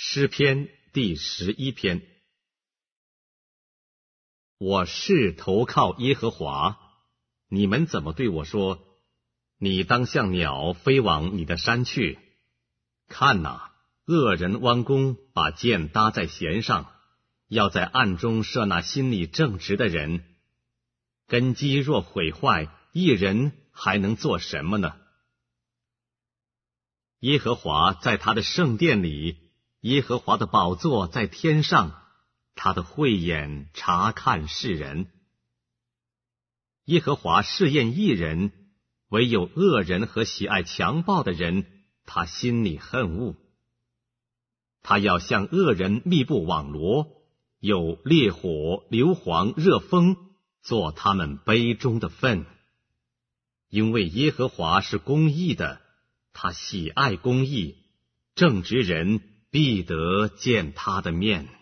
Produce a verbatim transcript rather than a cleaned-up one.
诗篇第十一篇。我是投靠耶和华，你们怎么对我说？你当像鸟飞往你的山去。看哪，恶人弯弓，把箭搭在弦上，要在暗中射那心里正直的人。根基若毁坏，一人还能做什么呢？耶和华在他的圣殿里，耶和华的宝座在天上，他的慧眼察看世人。耶和华试验义人，唯有恶人和喜爱强暴的人，他心里恨恶。他要向恶人密布网罗，有烈火、硫磺、热风做他们杯中的分。因为耶和华是公义的，他喜爱公义，正直人必得见他的面。